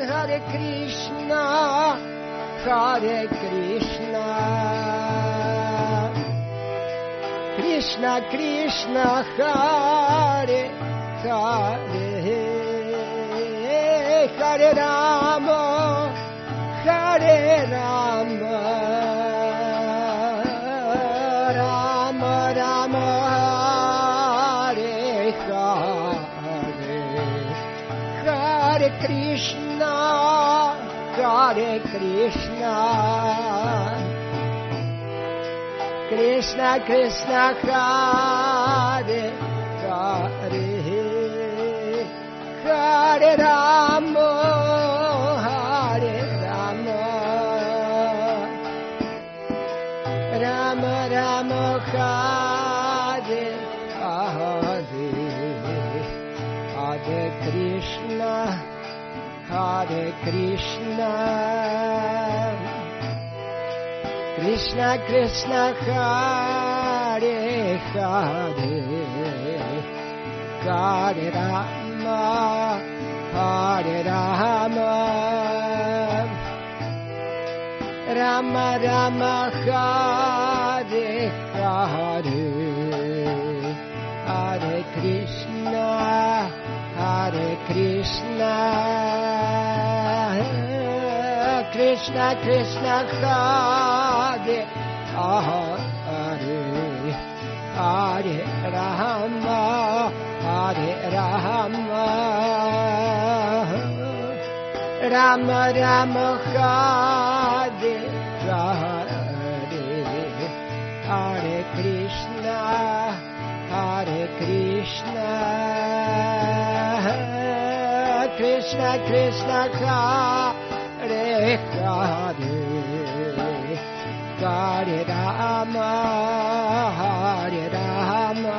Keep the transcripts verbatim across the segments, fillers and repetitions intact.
Hare Krishna, Hare Krishna, Krishna Krishna, Hare Hare, Hare Rama, Hare Rama, Rama Rama, Hare Hare, Hare Krishna, Hare Krishna, Krishna Krishna, Hare Hare, Hare Rama, Hare Rama, Rama Rama, Hare Hare, Hare Krishna, Hare Krishna, Krishna Krishna, Hare Hare, Hare Rama, Hare Rama, Rama Rama, Hare Hare, Hare Krishna, Hare Krishna, Krishna Krishna, Hare Hare, Hare Rama, Hare Rama, Rama Rama, Hare Hare, Hare Krishna, Hare Krishna, Krishna Krishna, Hare Hare, Hare Rama, Hare Rama,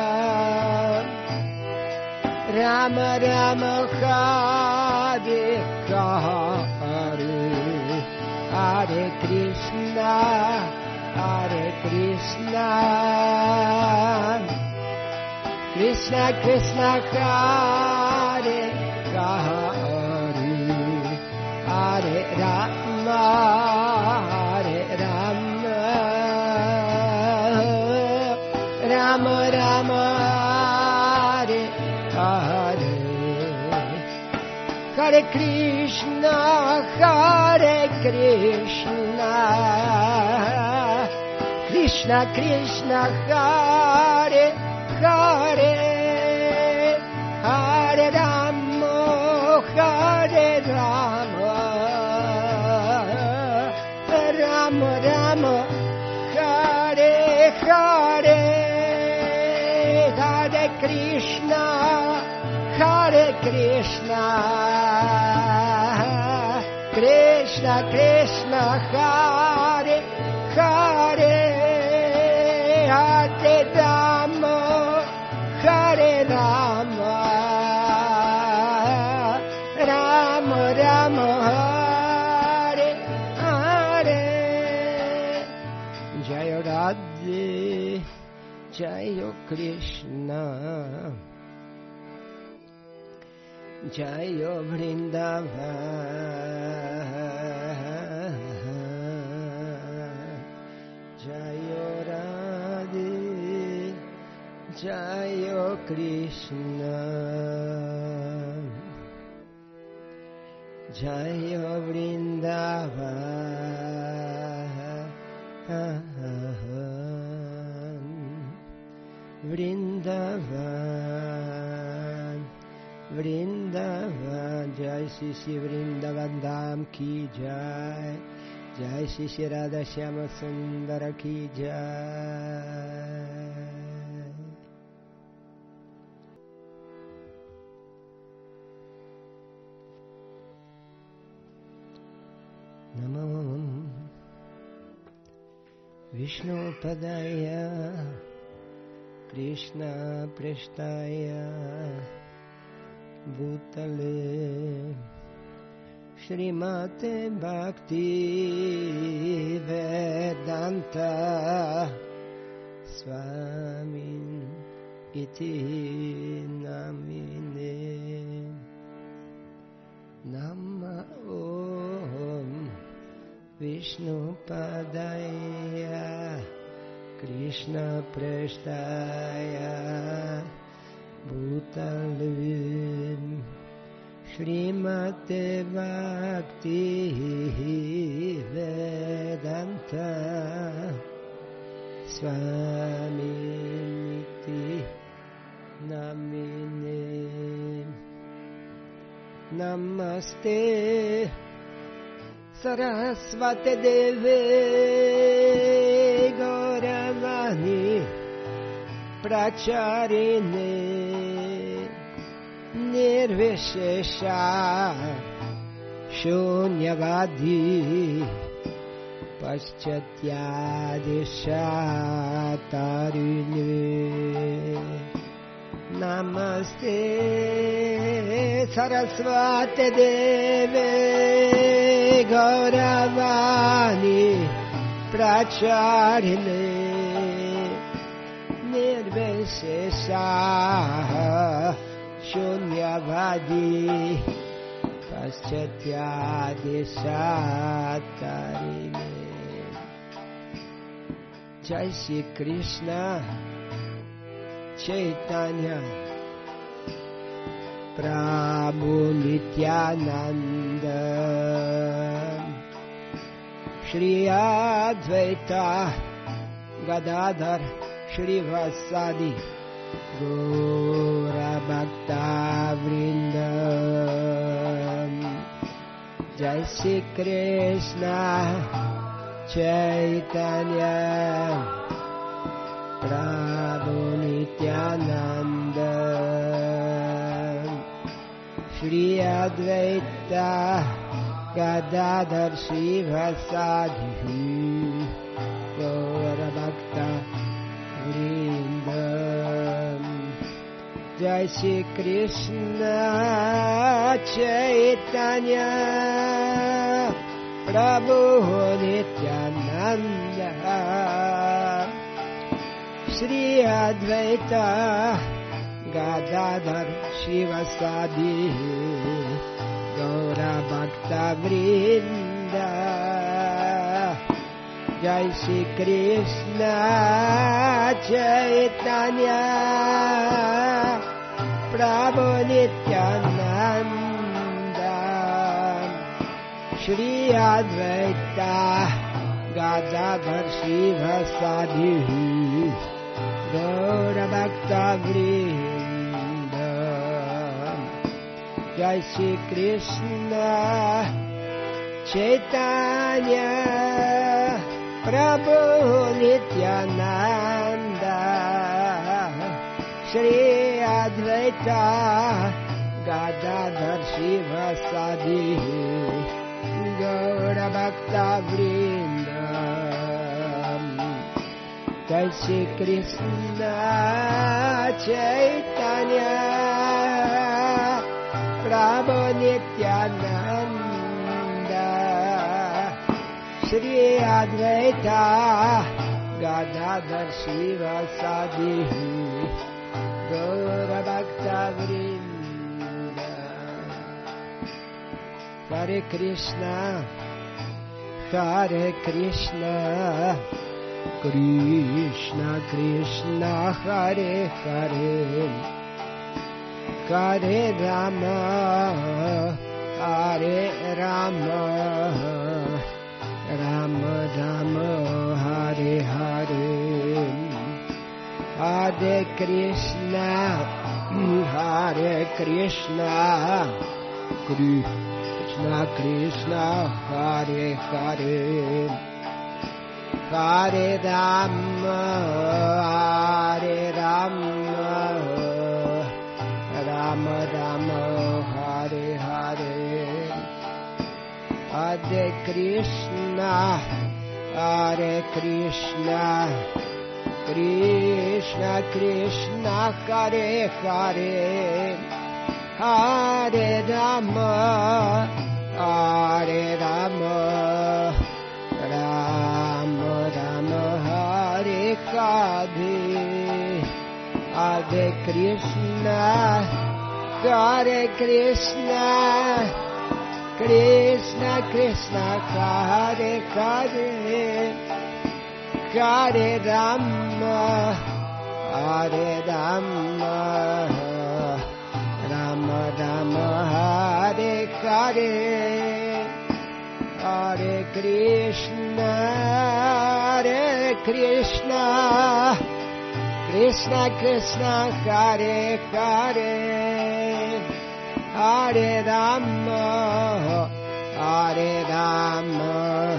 Rama Rama, Hare Hare, Hare Krishna, Hare Krishna, Krishna Krishna, Hare Hare, Hare Rama, Hare Rama, Rama Rama, Hare Hare, Hare Krishna, Hare Krishna, Krishna Krishna, Hare Hare, Hare Rama, Hare Rama, Rama Rama, Hare Hare, Hare Krishna, Hare Krishna, Krishna Krishna, Hare Hare, Hare Rama, Hare Rama, Rama Rama, Hare Hare. Jaya Radhe, Jaya Krishna, Jaya Vrindavan, Jaya Radhe, Jaya Krishna, Jaya Vrindavan, Vrindavan, Vrindavan, Jai Shri Shri Vrindavan Dham ki Jai, Jai Shri Shri Radha Shyama Sundara ki Jai. Namo Vishnu Padaya, Krishna Prashtaya, Bhutale, Srimate Bhakti Vedanta Swamin iti namine. Namah Vishnupadaya Krishna Prasthaya Bhutalin Srimate Bhakti Vedanta Swaminiti Namine Namaste Sarasvate Deve Gauravani Pracharine Nirvishesha Shunyavadi Paschathyadishatarine Namaste Sarasvate Deve Gauravani Pracharine Nirvishesha Shunyavadi Paschathyadishatarine. Jai Shri Krishna Chaitanya Prabhu Nityananda Shri Advaita Gadadhar Shri Vasadi Gaura Bhakta Vrindam. Jai Shri Krishna Chaitanya Prabhu Nityananda Shri Advaita Gadadhar Shri Vasadi Gaura Bhakta Vrindam. Jai Shri Krishna Chaitanya Prabhu Nityananda Shri Advaita Gadadhar Shivasadi Gaura Bhakta Vrinda. Jai Shri Krishna Chaitanya Prabhu Nityananda Shri Advaita Gadadhar Shivasadi Gaura Bhakta Vrinda. Jai Shri Krishna Chaitanya Prabhu Nityananda Shri Advaita Gadadhar Shivasadi Gaura Bhakta Vrinda. Jai Shri Krishna Chaitanya Prabhu Nityananda Shri Advaita Gadadhar Shivasadi Gaura Bhakta Vrinda. Hare Krishna Hare Krishna Krishna Krishna Hare Hare Hare Rama Hare Rama Rama Rama Hare Hare. Hare Krishna Hare Krishna Krishna Krishna Hare Hare Hare Rama Hare Rama Rama Rama Hare Hare. Hare Krishna Hare Krishna Krishna Krishna Hare Hare Hare Rama Hare Rama Rama Rama Hare Hare. Hare Krishna Hare Krishna Krishna Krishna Hare Hare Hare Rama Hare Rama Rama Rama Hare Hare Hare Krishna Hare Krishna Krishna Krishna Hare Hare Hare Rama Hare Rama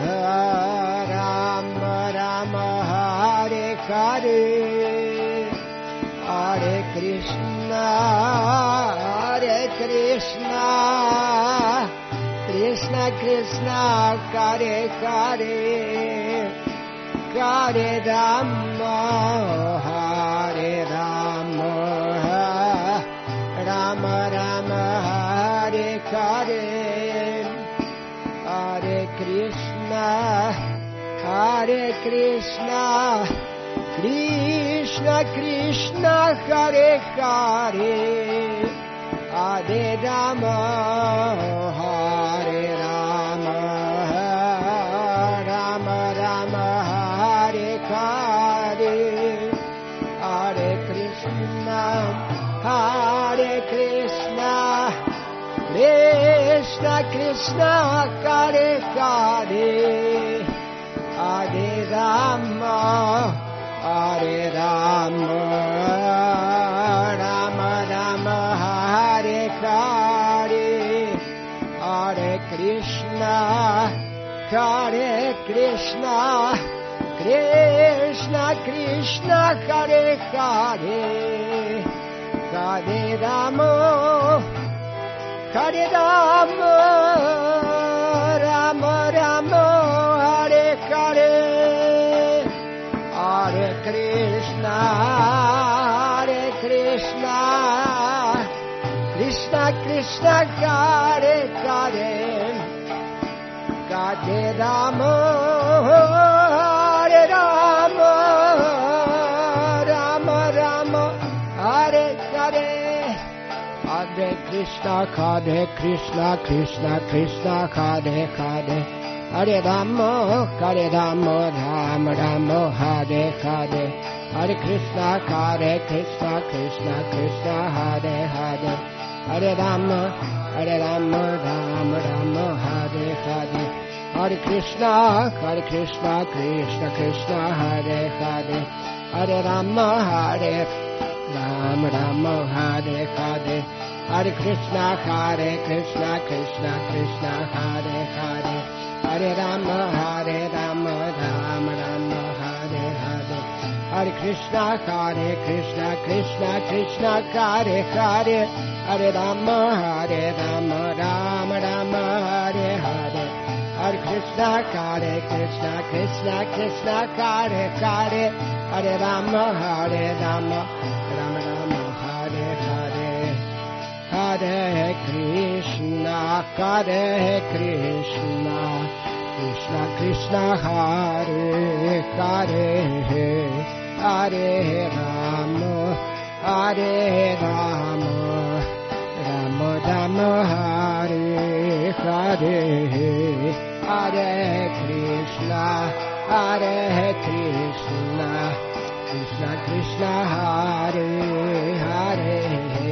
Rama Rama Hare Hare Hare Krishna Hare Krishna Krishna Krishna Hare Hare Hare Rama Hare Rama Rama Rama Hare Hare Hare Krishna Hare Krishna Krishna Krishna Hare Hare Hare Rama Hare Rama Rama Rama Hare Hare Hare Krishna Hare Krishna Krishna Krishna Hare Hare Hare Rama Hare Rama Rama Rama Hare Hare Hare Krishna Hare Krishna Krishna Krishna Hare Hare Hare Rama Hare Rama Rama Rama Hare Hare Hare Krishna Hare Krishna Krishna Krishna Hare Hare Hare Rama Hare Rama Rama Rama Hare Hare Hare Krishna Hare Krishna Krishna Krishna Hare Hare Hare Rama Hare Rama Rama Rama Hare Hare Hare Krishna Hare Krishna Krishna Krishna Hare Hare Hare Rama Hare Rama Rama Rama Hare Hare Hare Krishna Hare Krishna Krishna Krishna Hare Hare Hare Rama Hare Rama Rama Hare Hare Hare Krishna Hare Krishna Krishna Krishna Hare Hare Hare Rama Hare Rama Rama Rama Hare Hare Hare Krishna Hare Krishna Krishna Krishna Hare Hare Hare Rama Hare Rama Rama Rama Hare Hare Hare Krishna Hare Krishna Krishna Krishna Hare Hare Hare Rama Hare Rama Rama Rama Hare Hare Hare Krishna Hare Krishna Krishna Krishna Hare Hare Hare Rama Hare Rama Rama Rama Hare Hare Hare Krishna Hare Krishna Krishna Krishna Hare Hare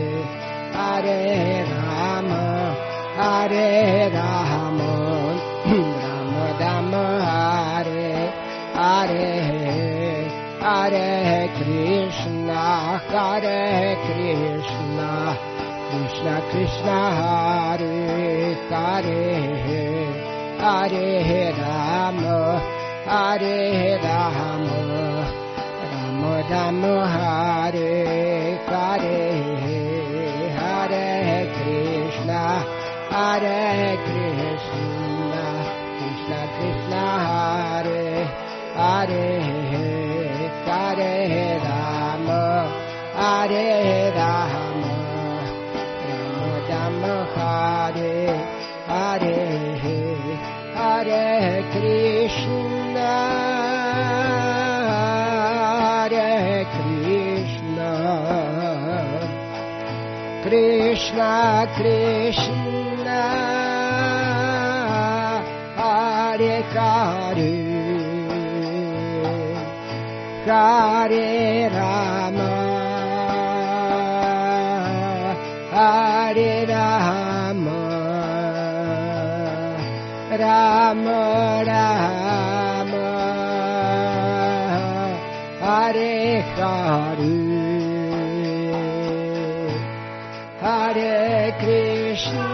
Hare Rama Hare Rama Rama Rama Hare Hare Hare Krishna Hare Krishna Krishna Krishna Hare Hare Hare Rama Hare Rama Rama Rama Hare Hare Hare Krishna Hare Krishna Krishna Krishna Hare Hare Hare Rama Hare Rama Rama Rama Hare Hare Hare Krishna Hare Krishna Krishna Krishna Hare Hare Rama Hare Rama Rama Rama Hare Hare Hare Krishna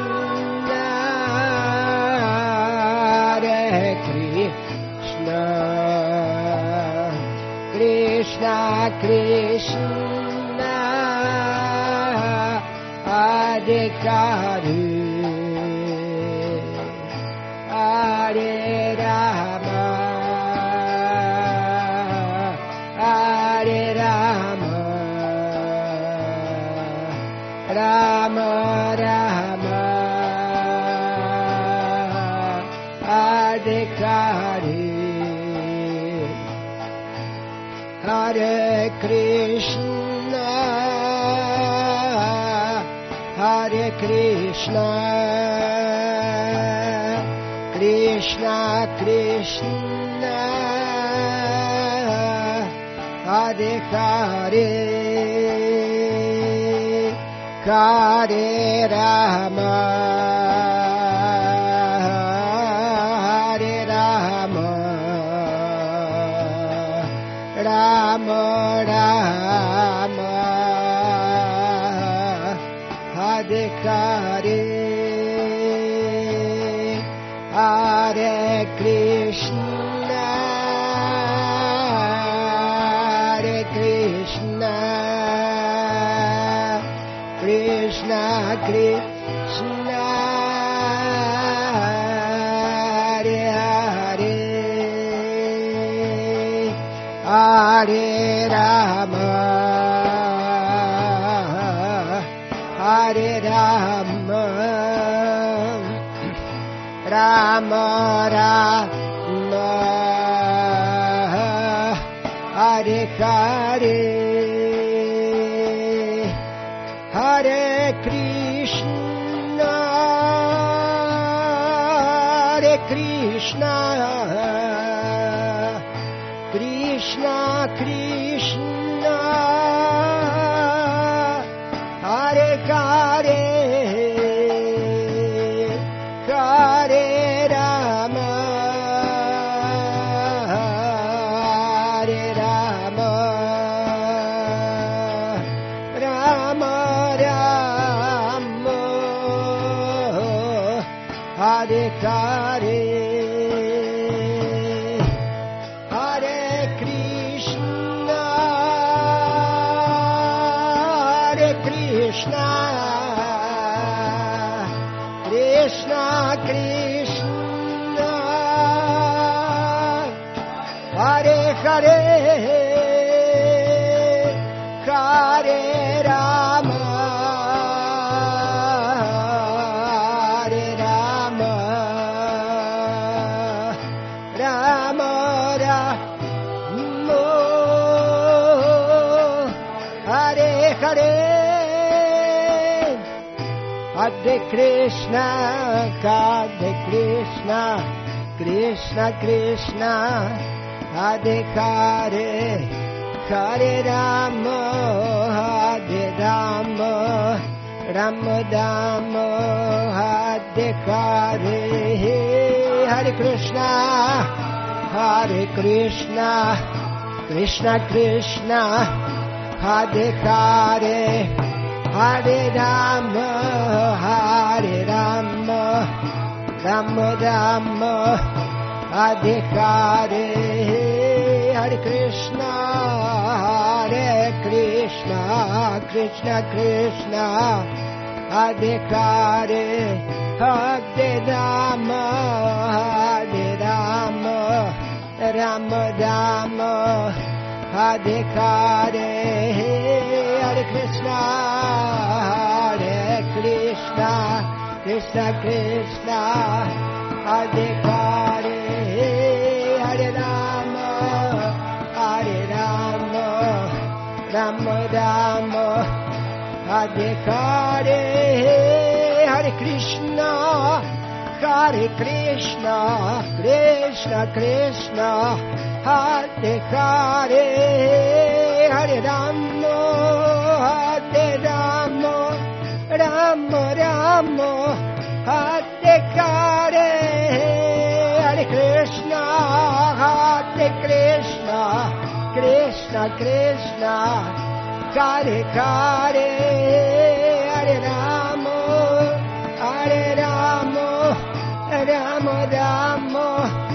Hare Krishna Krishna Krishna Hare Hare Hare Rama Hare Rama Rama Rama Hare Hare Hare Krishna Hare Krishna Krishna Krishna Hare Hare Hare Rama Hare Rama Rama Rama Hare Hare Hare Krishna Hare Krishna Krishna Krishna Hare Hare Hare Rama Hare Rama Rama Rama Hare Hare Hare Krishna Hare Krishna Krishna Krishna Hare Hare Hare Rama Hare Rama Rama Rama Hare Hare Hare Krishna Hare Krishna Krishna Krishna Hare Hare Hare Rama Hare Rama Rama Rama Hare Hare Hare Krishna Hare Krishna Krishna Krishna Hare Hare Hare Rama Hare Rama Rama Rama Hare Hare Hare Krishna Hare Krishna Krishna Krishna Hare Hare Hare Rama Hare Rama Rama Rama Hare Hare Hare Krishna Hare Krishna Krishna Krishna Hare Hare Hare Rama Hare Rama Rama Rama Hare Hare Hare Krishna Hare Krishna Krishna Krishna Hare Hare Hare Rama Hare Rama Rama Rama Hare Hare Hare Krishna Hare Krishna, Krishna Krishna, Hare Hare, Hare Rama, Hare Rama, Rama Rama, Hare Hare, Hare Krishna, Hare Krishna, Krishna Krishna, Hare Hare, Hare Rama, Hare Rama, Rama Rama,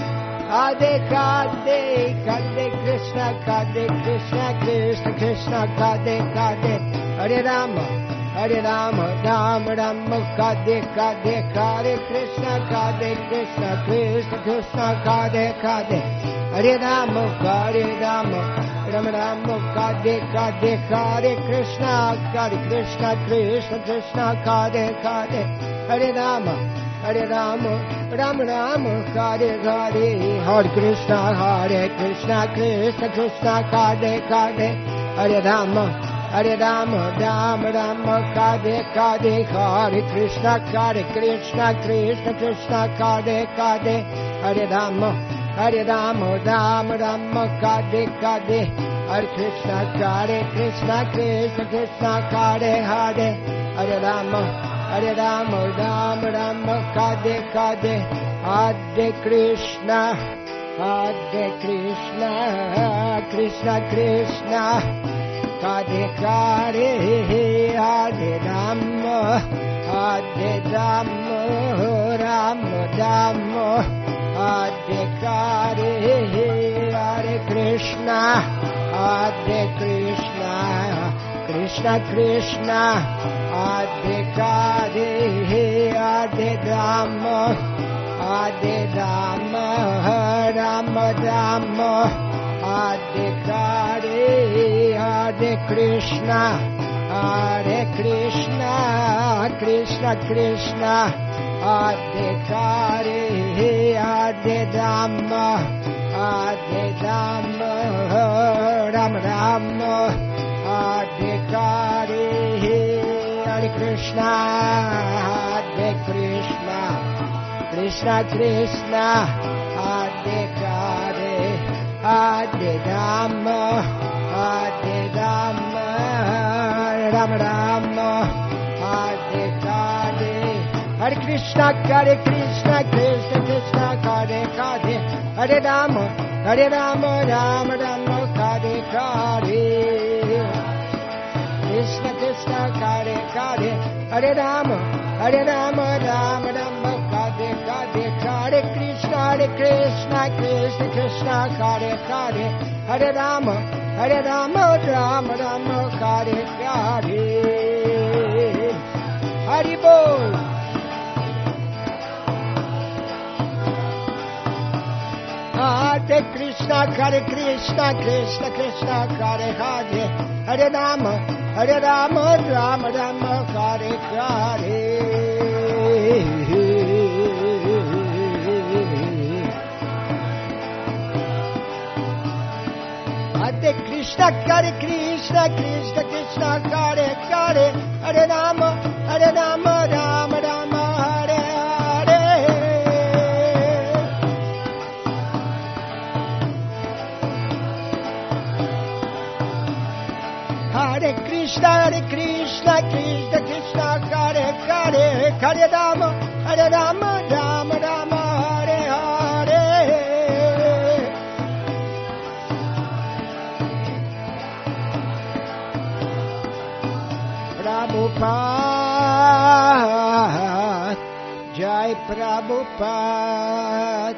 Hare Hare, Hare Krishna, Hare Krishna, Krishna Krishna, Hare Hare, Hare Rama, Hare Rama, Rama Rama, Hare Hare, Hare Krishna, Hare Krishna, Krishna Krishna, Hare Hare, Hare Rama, Hare Rama, Rama Rama, Hare Hare, Hare Krishna, Hare Krishna, Krishna Krishna, Hare Hare, Hare Rama, Hare Rama, Rama Rama, Hare Hare, Hare Krishna, Hare Krishna, Krishna Krishna, Hare Hare, Hare Rama, Hare Rama, Rama Rama, Hare Hare, Hare Krishna, Hare Krishna, Krishna Krishna, Hare Hare, Hare Rama, Hare Rama, Rama Rama, Hare Hare, Hare Krishna, Hare Krishna, Krishna Krishna, Hare Hare, Hare Rama, Hare Rama, Rama Rama, Hare Hare, Hare Krishna, Hare Krishna, Krishna Krishna, Hare Hare, Hare Rama, Hare Rama, Rama Rama, Hare Hare, Hare Krishna, Hare Krishna, Krishna Krishna, Hare Hare, Hare Rama, Hare Rama, Rama Rama, Hare Hare, Hare Krishna, Hare Krishna, Krishna Krishna, Hare Hare, Hare Rama, Hare Rama, Rama Rama, Hare Hare, Hare Krishna, Hare Krishna, Krishna Krishna, Hare Hare, Hare Rama, Hare Rama, Rama Rama, Hare Hare, Hare Krishna, Hare Krishna, Krishna Krishna, Hare Hare, Hare Rama, Hare Rama, Rama Rama, Hare Hare, Krishna Krishna, Hare Hare, Hare Rama, Hare Rama, Rama Rama, Hare Hare, Hare Krishna, Hare Krishna, Krishna Krishna, Hare Hare, Hare Rama, Hare Rama, Rama Rama, Hare Hare, Hari Bol. Hare Krishna, Hare Krishna, Krishna Krishna, Hare Hare, Hare Rama, Hare Rama, Rama Rama, Hare Hare, Hare Krishna, Hare Krishna, Krishna Krishna, Hare Hare, Hare Rama, Hare Rama, Rama Rama, Hare Hare, Hare Krishna, Hare Krishna, Krishna Krishna, Hare Hare, Hare Rama, Hare Rama, Rama Rama, Hare Hare, Prabhupada, Jai Prabhupada,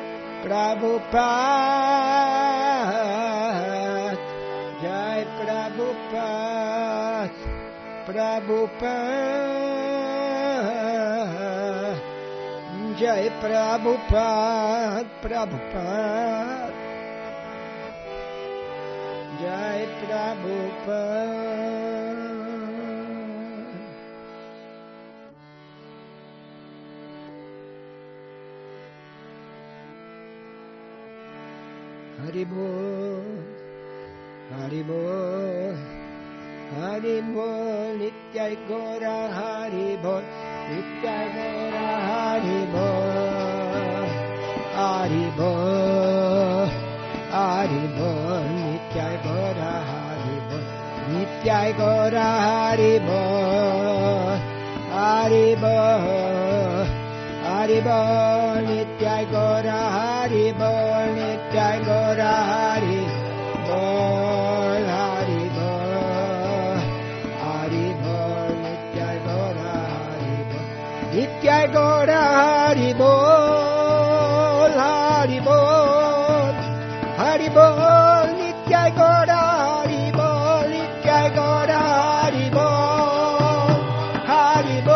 Prabhupada, Jai Prabhupada, Prabhupada, Jai Prabhupada, Prabhupada, Jai Prabhupada. Hari Bol, Hari Bol, Hari Bol, Nitya Gora Hari Bol, Nitya Gora Hari Bol. Haribo, Haribo, Nityai Gora Haribo, Nityai Gora Haribo, Haribo, Haribo, Nityai Gora Haribo, Nityai Gora Haribo, Haribo, Haribo, Nityai Gora Haribo, Nityai Gora Haribo, Haribo, Haribo, Nityai Gora Haribo, Nityai Gora Haribo, Haribo,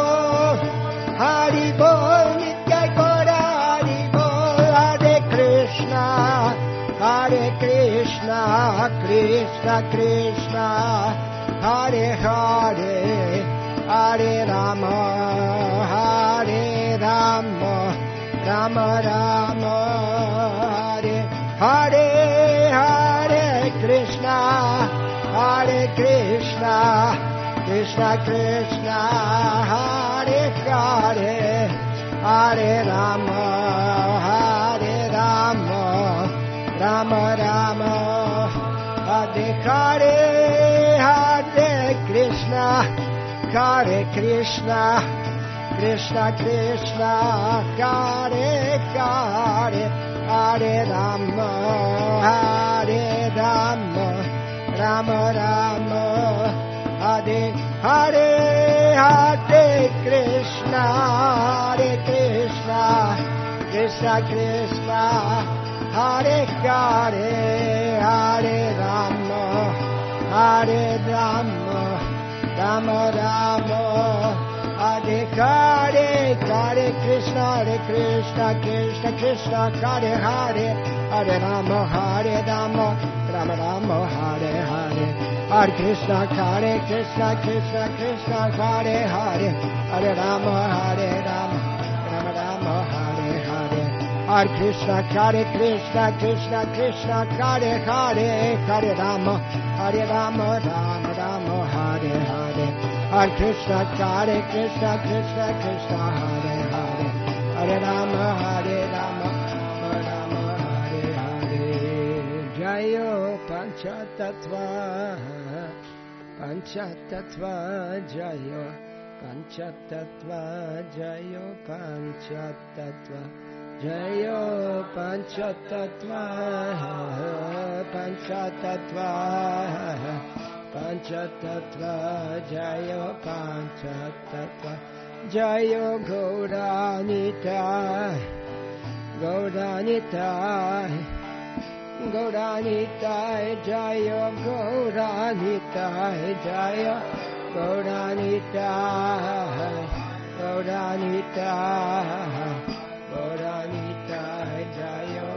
Haribo, Nityai Gora Haribo, Hare Krishna, Hare Krishna, Krishna Krishna, Hare Hare, Hare Rama, Hare Rama, Rama Rama, Hare Hare, Hare Krishna, Hare Krishna, Krishna Krishna, Hare Hare, Hare Rama, Hare Rama, Rama Rama, Hare Hare, Hare Krishna, Hare Krishna, Krishna Krishna, Hare Hare, Hare Rama, Hare Rama, Rama Rama, Hare Hare, Hare Krishna, Hare Krishna, Krishna Krishna, Hare Hare, Hare Rama, Hare Rama, Rama Rama, Hare Hare, Hare Krishna, Hare Krishna, Krishna Krishna, Hare Hare, Hare Rama, Hare Rama, Rama Rama, Hare Hare, Hare Krishna, Hare Krishna, Krishna Krishna, Hare Hare, Hare Rama, Hare Rama, Rama Rama, Hare Hare, Hare Krishna, Hare Krishna, Krishna Krishna, Hare Hare, Hare Rama, Hare Rama, Rama Rama, Hare Hare, Hare Krishna, Hare Krishna, Krishna Krishna, Hare Hare, Hare Rama, Hare Rama, Rama Rama, Hare Hare. Jayo Panchatattva, Panchatattva, Jayo Panchatattva, Jayo Panchatattva, Jayo Panchatattva, Panchatattva, Panchatattva, Jayo Panchatattva, Jayo Gauranitai, Gauranitai, Gauranitai, Jayo Gauranitai, Jayo Gauranitai, Gauranitai, Gauranitai, Jayo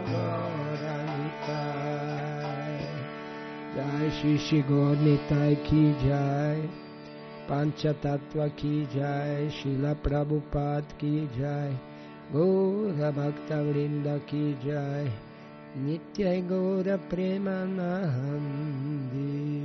Gauranitai. Jai Shri Shri Gauranitai ki jai, Panchatattva ki jai, Srila Prabhupada ki jai, Gaura Bhakta Vrinda ki jai, Nityai Gaura Premanandi.